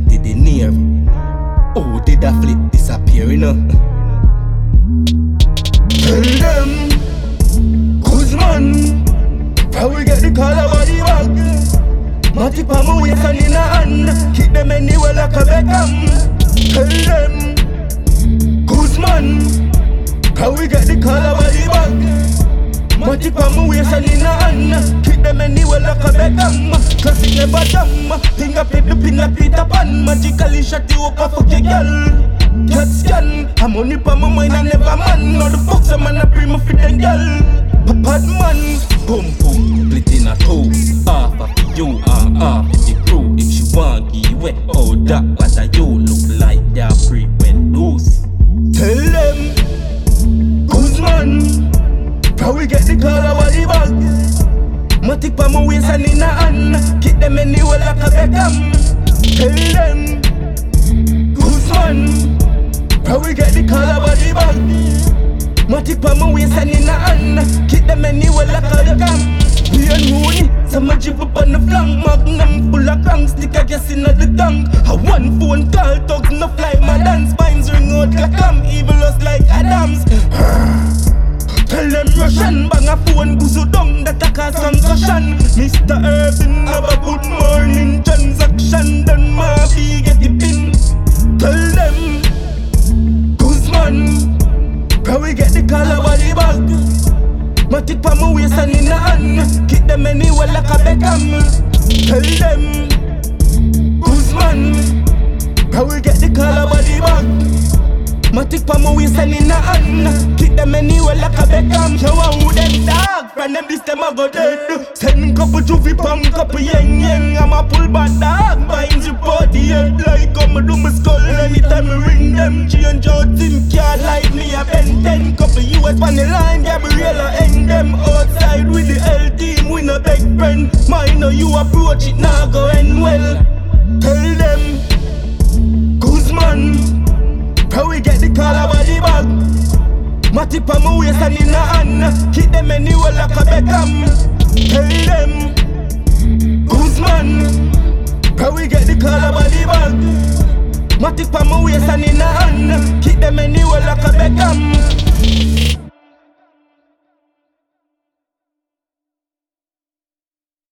to the near. Oh, did that flip disappear, you know? Tell them, Guzman, how we get the call about the bag. Matic pa my waist and in a hand, keep them anywhere like a Beckham. Tell them, Guzman, how we get the call about the bag. Matic pa my waist and in a hand, keep them anywhere like a Beckham. Classic never jam, finger flip the pin like Peter Pan. Magically shut you up, fuck your girl. Cat scan, I'm only pa my mind and never man. Now the fuck's a man a bring my fit and girl. Bad man, boom boom, split in a toe. Half of you and half of the crew. If she want give you all that, but you look like they're free when loose. Tell them, Guzman, how we get the call about the bag. Matic pa my waist and in a hand, keep them anywhere like a Beckham. Tell them, Guzman, how we get the call about the bag. Matic pa my waist and in a hand, keep them anywhere like a Beckham. We and Rooney, some a drip up on the flank. Magnum full of cranks, stick a gas in the tank. A one phone call, thugs no fly, my dance spines ring out like I'm evil us like Adams. Tell them Russian, bang a phone, buzo down, that a cause concussion. Mr. Urban, have a good morning transaction, done my fee, get the pin. Tell them, Guzman, how we get the call about the bag. Matic pa my waist and in a hand, keep them anywhere like a Beckham. Tell them, Guzman, how we get the call about the bag. Matic pa my waist and in a hand, keep them anywhere like a Beckham. Show who them dog, friend them this them a go dead. Send couple juvie pang, couple yang yang. I'm a pull back dog, binds your body head like I'm a do my skull. Anytime I ring them, change out SIM card like me a Ben 10. Couple US on the line, Gabriella end them outside with the L team. We no big friend, mine know you approach it now go end well. Tell them, Guzman, how we get the call about the bag. Matic pa my waist and in a hand, keep them anywhere like a Beckham. Tell them, Guzman, how we get the call about the bag. Matic pa my waist and in a hand, keep them anywhere like a Beckham.